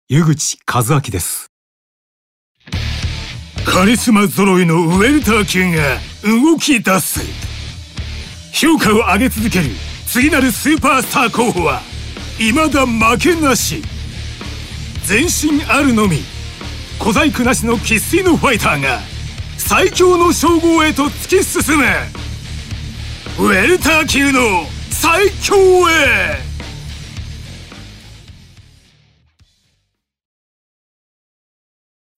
湯口和明です。 カリスマ揃いのウェルター級が動き出す。評価を上げ続ける次なるスーパースター候補は未だ負けなし。全身あるのみ、小細工なしの生粋のファイターが最強の称号へと突き進む。ウェルター級の最強へ。